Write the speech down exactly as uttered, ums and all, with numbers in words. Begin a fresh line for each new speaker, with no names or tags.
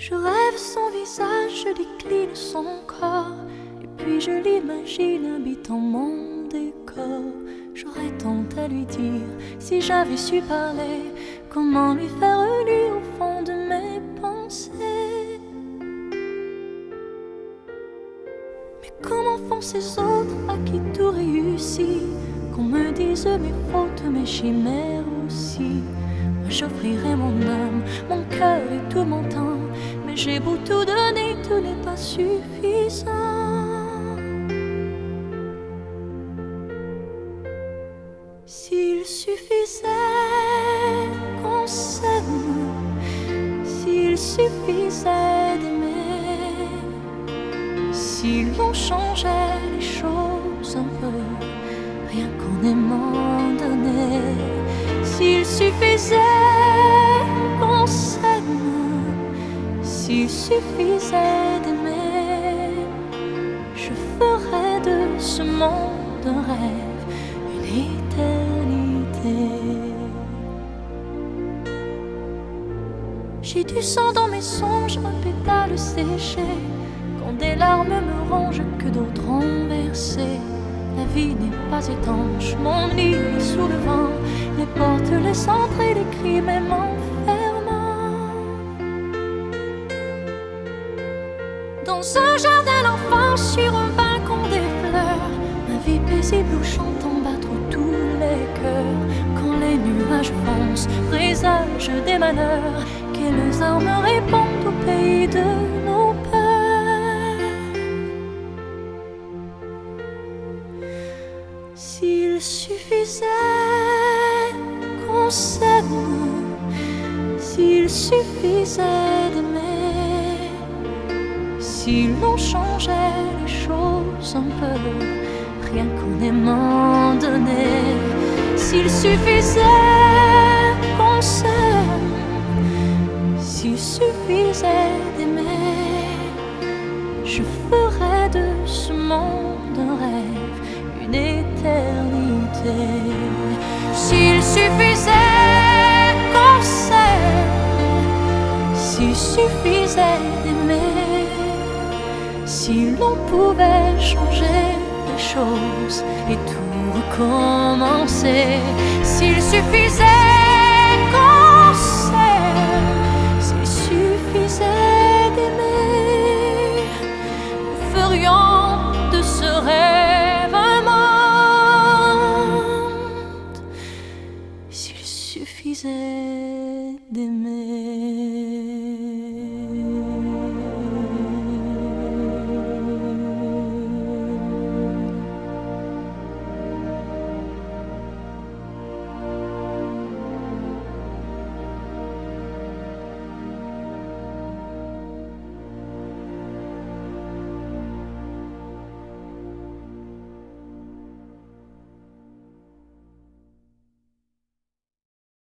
Je rêve son visage, je décline son corps, et puis je l'imagine habitant mon décor. J'aurais tant à lui dire si j'avais su parler, comment lui faire lire au fond de mes pensées. Mais comment font ces autres à qui tout réussit, qu'on me dise mes fautes, mes chimères aussi. Moi j'offrirai mon âme, mon cœur et tout mon temps, mais j'ai beau tout donner, tout n'est pas suffisant. S'il suffisait qu'on s'aime, s'il suffisait d'aimer, si l'on changeait les choses un peu, rien qu'en aimant donner. S'il suffisait qu'on s'aime, s'il suffisait d'aimer, je ferais de ce monde un rêve, une éternité. J'ai du sang dans mes songes, un pétale séché, quand des larmes me rongent que d'autres ont versé. La vie n'est pas étanche, mon lit est sous le vent, les portes laissent entrer les cris même en fermant. Dans un jardin d'enfance, sur un balcon des fleurs, ma vie paisible où j'entends battre tous les cœurs. Quand les nuages foncent, présagent des malheurs, quelles armes répondent au pays de nos peurs. S'il suffisait qu'on s'aime, s'il suffisait d'aimer, si l'on changeait les choses un peu, rien qu'en aimant donner. S'il suffisait qu'on s'aime, s'il suffisait d'aimer, je ferais de ce monde un rêve, une éternité. S'il suffisait qu'on s'aime, s'il suffisait d'aimer, si l'on pouvait changer les choses et tout recommencer. S'il suffisait